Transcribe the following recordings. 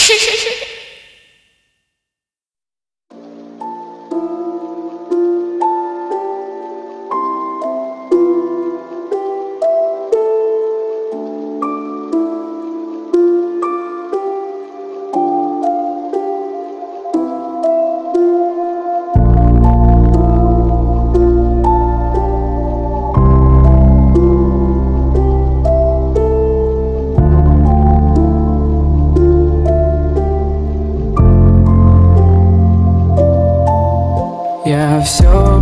Я все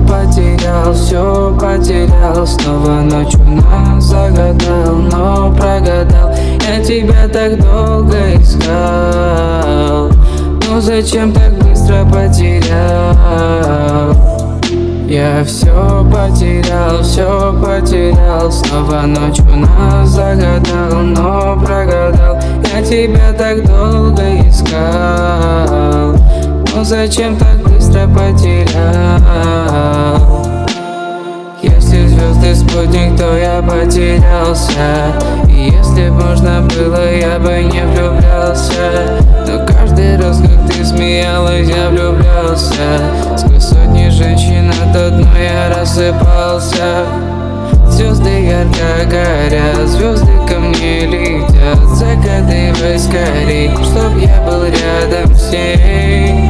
потерял, снова ночью загадал, но прогадал. Я тебя так долго искал, но зачем так быстро потерял? Я все потерял, снова ночью загадал, но прогадал. Я тебя так долго искал, но зачем так быстро потерял? Если звезды спутник, то я потерялся. И если б можно было, я бы не влюблялся. Но каждый раз, как ты смеялась, я влюблялся. Сквозь сотни женщин от одной я рассыпался. Звезды ярко горят, звезды ко мне летят. Загадывай скорей, чтоб я был рядом с ней.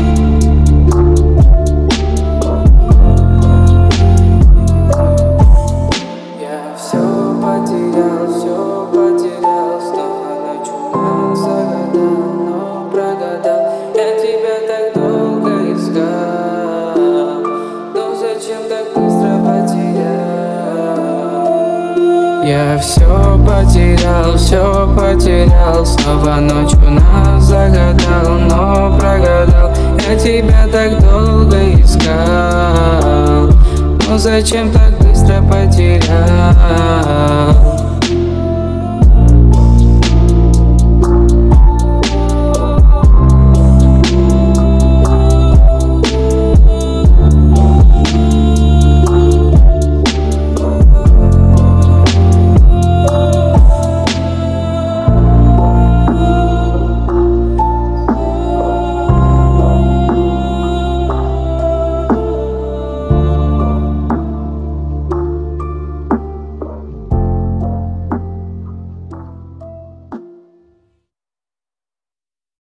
Снова ночью загадал, но прогадал. Я тебя так долго искал, но зачем так быстро потерял? Я все потерял, снова ночью загадал, но прогадал. Я тебя так долго искал, но зачем так быстро потерял?